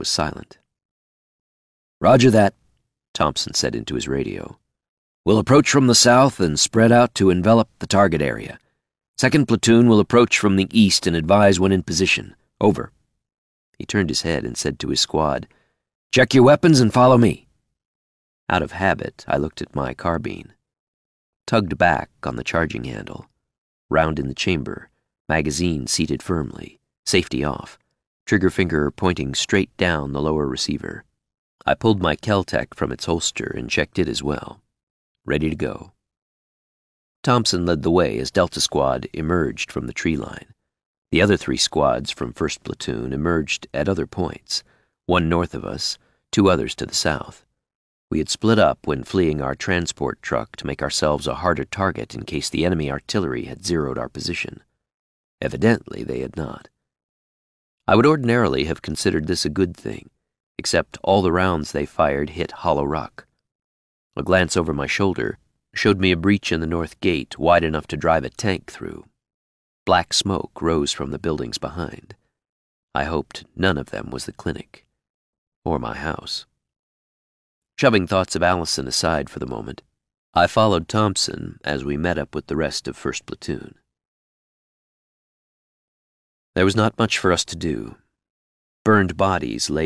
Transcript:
was silent. "Roger that," Thompson said into his radio. "We'll approach from the south and spread out to envelop the target area. Second platoon will approach from the east and advise when in position. Over." He turned his head and said to his squad, "Check your weapons and follow me." Out of habit, I looked at my carbine. Tugged back on the charging handle. Round in the chamber, magazine seated firmly, safety off, trigger finger pointing straight down the lower receiver. I pulled my Kel-Tec from its holster and checked it as well. Ready to go. Thompson led the way as Delta Squad emerged from the tree line. The other 3 squads from 1st Platoon emerged at other points, one north of us, 2 others to the south. We had split up when fleeing our transport truck to make ourselves a harder target in case the enemy artillery had zeroed our position. Evidently, they had not. I would ordinarily have considered this a good thing, except all the rounds they fired hit hollow rock. A glance over my shoulder showed me a breach in the north gate wide enough to drive a tank through. Black smoke rose from the buildings behind. I hoped none of them was the clinic, or my house. Shoving thoughts of Allison aside for the moment, I followed Thompson as we met up with the rest of 1st Platoon. There was not much for us to do. Burned bodies lay